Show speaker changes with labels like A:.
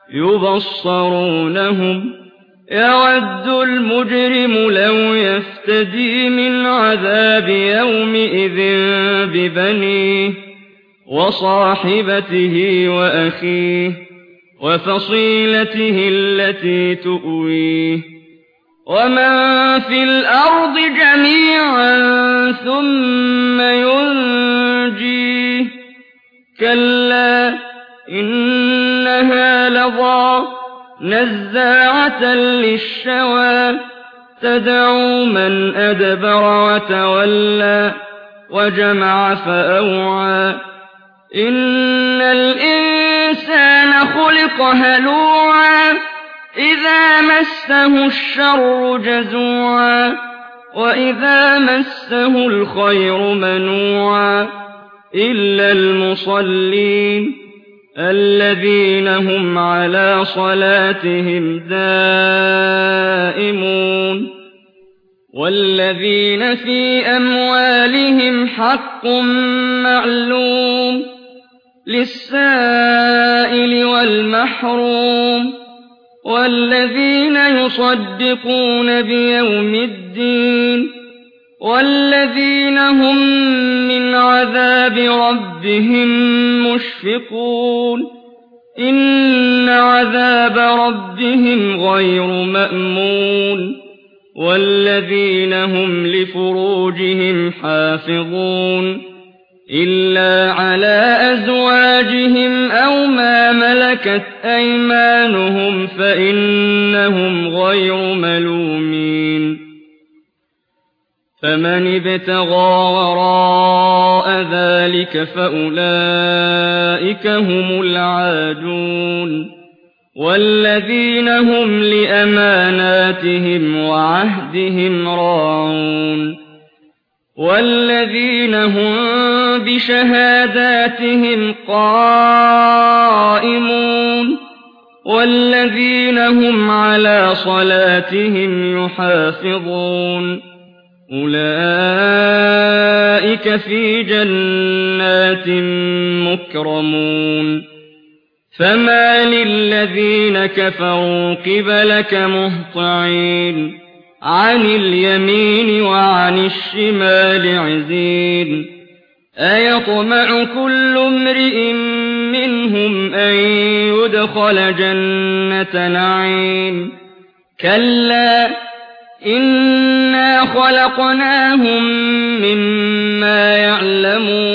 A: يبصرونهم يود المجرم لو يفتدي من عذاب يومئذ ببنيه وصاحبته وأخيه وفصيلته التي تؤويه ومن في الأرض جميعا ثم ينجيه كلا إنها لظى نزاعة للشوى تدعو من أدبر وتولى وجمع فأوعى إن الإنسان خلق هلوعا إذا مسه الشر جزوعا وإذا مسه الخير منوعا إلا المصلين الذين هم على صلاتهم دائمون والذين في أموالهم حق معلوم للسائل والمحروم والذين يصدقون بيوم الدين والذين هم من عذاب ربهم مشفقون إن عذاب ربهم غير مأمون والذين هم لفروجهم حافظون إلا على أزواجهم أو ما ملكت أيمانهم فإنهم غير ملومين فمن ابتغى وراء ذلك فأولئك هم العادون والذين هم لأماناتهم وعهدهم راعون والذين هم بشهاداتهم قائمون والذين هم على صلاتهم يحافظون أولئك في جنات مكرمون فما للذين كفروا قبلك مهطعين عن اليمين وعن الشمال عزين أيطمع كل امرئ منهم أن يدخل جنة نعيم كلا إنا خلقناهم مما يعلمون